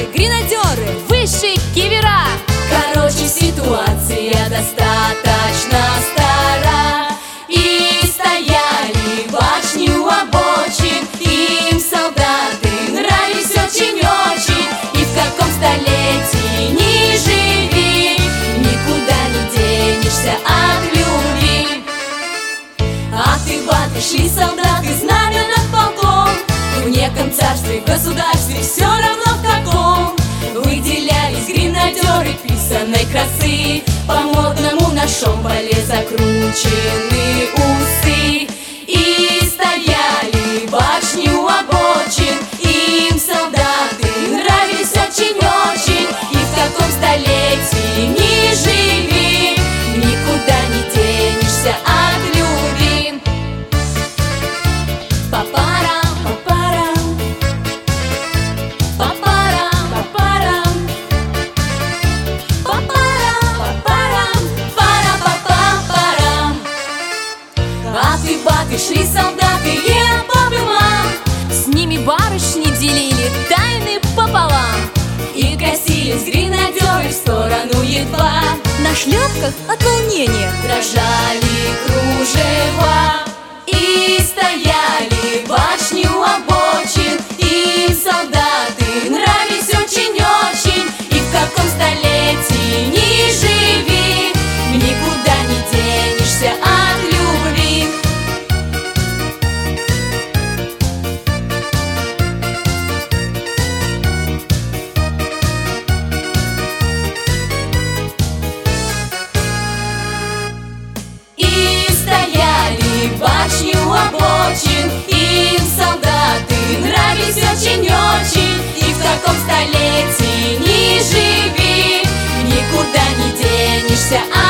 офицеры, гренадеры, высшие кивера. Короче, ситуация достаточно стара. И стояли башни у обочин, им солдаты нравились очень-очень. И в каком столетии ни живи, никуда не денешься от любви. От Иваты шли солдаты, знамя над полком. В неком царстве, государстве, все равно в каком, выделялись гренадеры писаной красы. По-модному на шомполе закручены усы. И стояли башни у обочин, им солдаты нравились очень-очень. И в каком столетии ни живи, никуда не денешься от любви. Папарам, папарам, папарам, папарам, папарам, папарам, пара-па-па-парам. От Иваты шли солдаты, я помню, С ними барышни делили тайны пополам. и косились гренадеры в сторону едва. На шлепках от волнения Дрожали кружева. И стояли башни у обочин, им солдаты нравились очень-очень. И в каком столетии ни живи, никуда не денешься от любви. И стояли башни у обочин, им солдаты нравились очень-очень. И в каком столетии ни живи, никуда не денешься